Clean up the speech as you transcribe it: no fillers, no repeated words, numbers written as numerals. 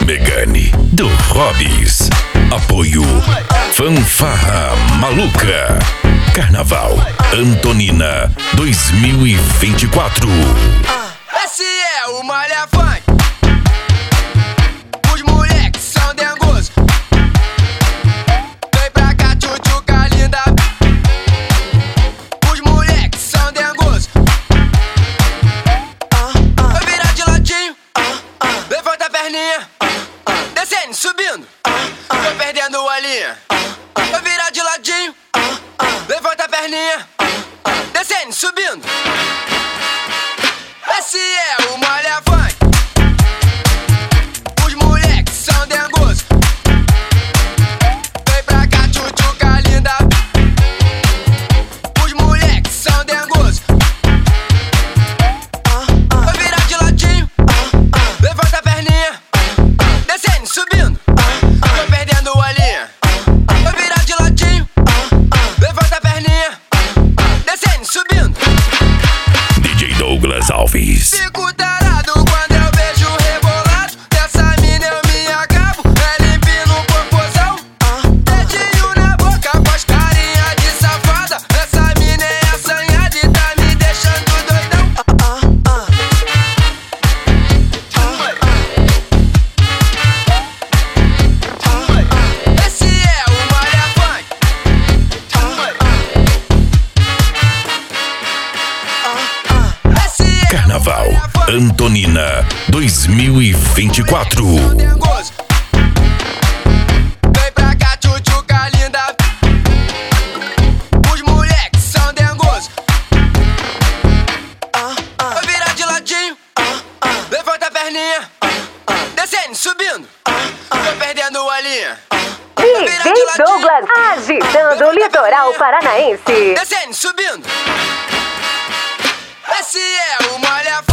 Megane, do Hobbs. Apoio Fanfarra Maluca. Carnaval Antonina 2024. Esse é o Malha Funk. Os moleques são dengosos. Vem pra cá, tchutchuca linda. Os moleques são dengosos. Vai virar de ladinho. Levanta a perninha. Descendo, subindo. Tô perdendo a linha. Vai virar de ladinho. Levanta a perninha. Descendo, subindo. Esse é o Malha Funk. Os moleques são dengosos. Vem pra cá, tchutchuca linda. Os moleques são dengosos. Vai virar de ladinho. Levanta a perninha. Descendo, subindo. Tô perdendo a linha. Vai virar de ladinho. Levanta a perninha. Descendo, subindo. DJ Douglas Alves. Fico tarado quando eu vejo o rebolado dessa mina, eu me acabo. É limpinho no popozão. Dedinho na boca, faz carinha de safada. Essa mina é assanhada e tá me deixando doidão. Esse é o Malha Funk. Esse é o Carnaval Malha Funk. Antonina 2024. Dengoso. Vem pra cá, tchutchuca linda. Os moleques são dengosos. Vai virar de ladinho. Levanta a perninha. Descendo, subindo. Tô perdendo a linha. DJ Douglas agitando o litoral paranaense. Descendo, subindo. Esse é o Malha